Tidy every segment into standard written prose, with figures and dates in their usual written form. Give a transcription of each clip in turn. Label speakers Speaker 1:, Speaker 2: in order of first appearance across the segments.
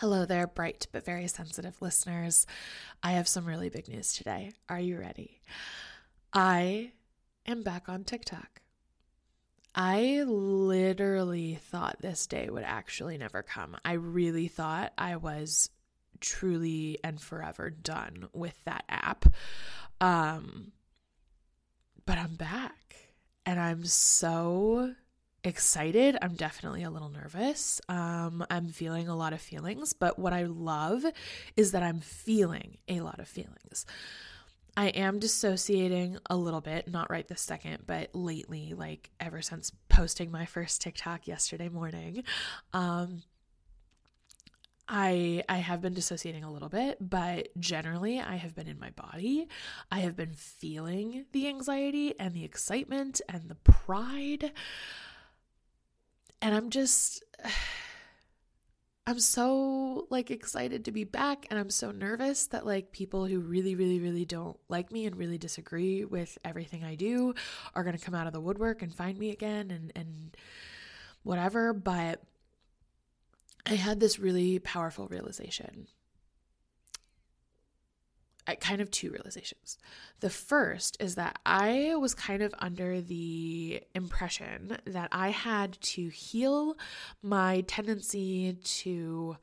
Speaker 1: Hello there, bright but very sensitive listeners. I have some really big news today. Are you ready? I am back on TikTok. I literally thought this day would actually never come. I really thought I was truly and forever done with that app. But I'm back and I'm so excited. I'm definitely a little nervous. I'm feeling a lot of feelings, but what I love is that I'm feeling a lot of feelings. I am dissociating a little bit, not right this second, but lately, like ever since posting my first TikTok yesterday morning, I have been dissociating a little bit, but generally I have been in my body. I have been feeling the anxiety and the excitement and the pride. And I'm so excited to be back, and I'm so nervous that people who really, really, really don't like me and really disagree with everything I do are going to come out of the woodwork and find me again and whatever. But I had this really powerful realization. Kind of two realizations. The first is that I was kind of under the impression that I had to heal my tendency to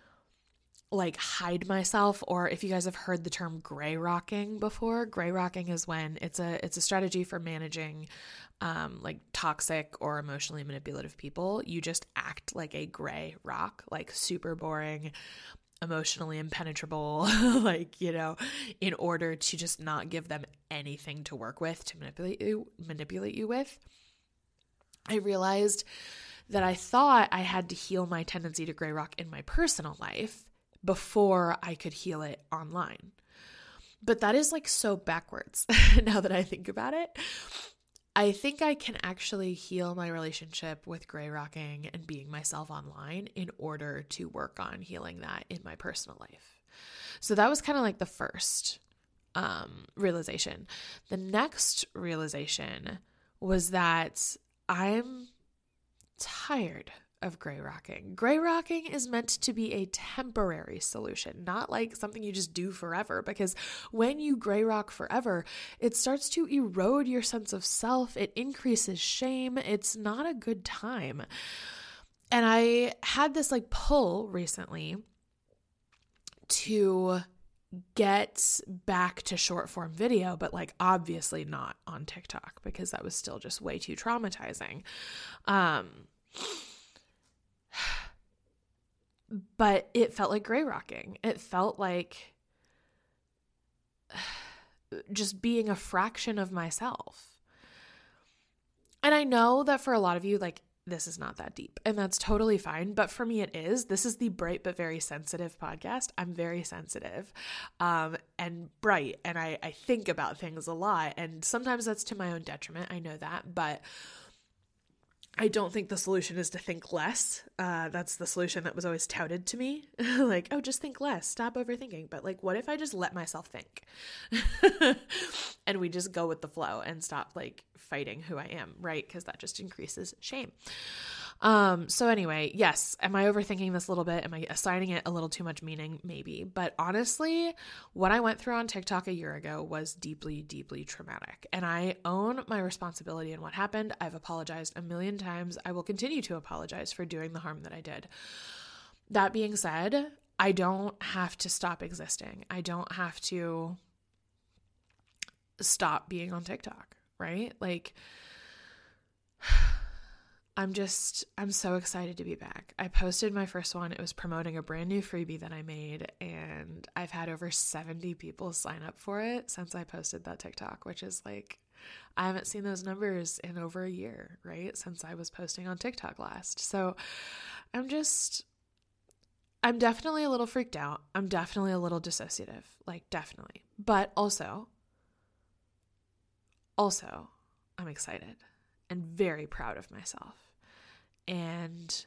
Speaker 1: hide myself, or if you guys have heard the term gray rocking before, gray rocking is when it's a strategy for managing toxic or emotionally manipulative people. You just act like a gray rock, super boring, emotionally impenetrable, in order to just not give them anything to work with, to manipulate you with. I realized that I thought I had to heal my tendency to gray rock in my personal life before I could heal it online. But that is so backwards now that I think about it. I think I can actually heal my relationship with gray rocking and being myself online in order to work on healing that in my personal life. So that was kind of the first realization. The next realization was that I'm tired of gray rocking. Gray rocking is meant to be a temporary solution, not something you just do forever, because when you gray rock forever, it starts to erode your sense of self. It increases shame. It's not a good time. And I had this pull recently to get back to short form video, but obviously not on TikTok, because that was still just way too traumatizing. But it felt like gray rocking. It felt like just being a fraction of myself. And I know that for a lot of you, this is not that deep, and that's totally fine. But for me, it is. This is the Bright but Very Sensitive podcast. I'm very sensitive and bright, and I think about things a lot. And sometimes that's to my own detriment. I know that, but I don't think the solution is to think less. That's the solution that was always touted to me. Oh, just think less, stop overthinking. But what if I just let myself think and we just go with the flow and stop fighting who I am, right? Because that just increases shame. So anyway, yes, am I overthinking this a little bit? Am I assigning it a little too much meaning? Maybe. But honestly, what I went through on TikTok a year ago was deeply, deeply traumatic. And I own my responsibility in what happened. I've apologized a million times. I will continue to apologize for doing the harm that I did. That being said, I don't have to stop existing. I don't have to stop being on TikTok, right? I'm so excited to be back. I posted my first one. It was promoting a brand new freebie that I made, and I've had over 70 people sign up for it since I posted that TikTok, which is I haven't seen those numbers in over a year, right? Since I was posting on TikTok last. So I'm definitely a little freaked out. I'm definitely a little dissociative, definitely. But also, I'm excited and very proud of myself. And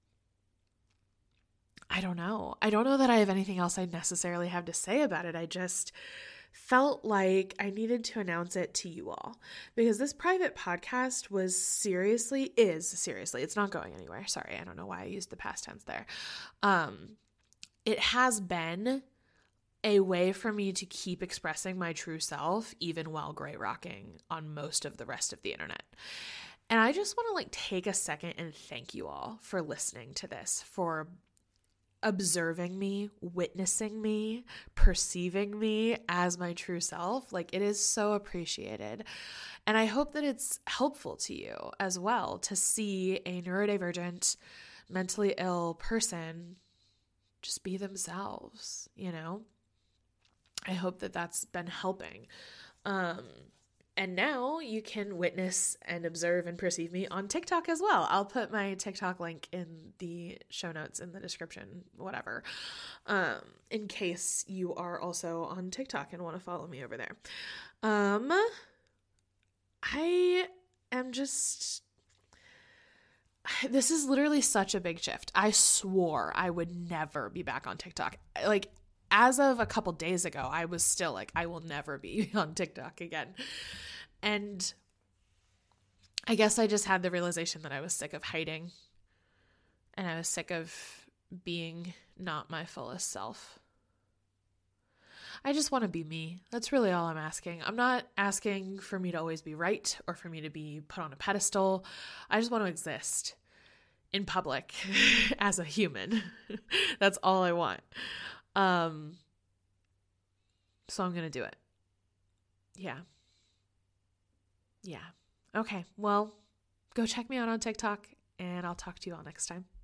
Speaker 1: I don't know that I have anything else I necessarily have to say about it. I just felt like I needed to announce it to you all, because this private podcast is seriously, it's not going anywhere. Sorry, I don't know why I used the past tense there. it has been a way for me to keep expressing my true self even while gray rocking on most of the rest of the internet. And I just want to like take a second and thank you all for listening to this, for observing me, witnessing me, perceiving me as my true self. Like, it is so appreciated. And I hope that it's helpful to you as well to see a neurodivergent, mentally ill person just be themselves, you know? I hope that that's been helping. And now you can witness and observe and perceive me on TikTok as well. I'll put my TikTok link in the show notes, in the description, whatever, in case you are also on TikTok and want to follow me over there. This is literally such a big shift. I swore I would never be back on TikTok. Like, as of a couple days ago, I was still like, I will never be on TikTok again. And I guess I just had the realization that I was sick of hiding, and I was sick of being not my fullest self. I just want to be me. That's really all I'm asking. I'm not asking for me to always be right or for me to be put on a pedestal. I just want to exist in public as a human. That's all I want. So I'm going to do it. Yeah. Okay. Well, go check me out on TikTok, and I'll talk to you all next time.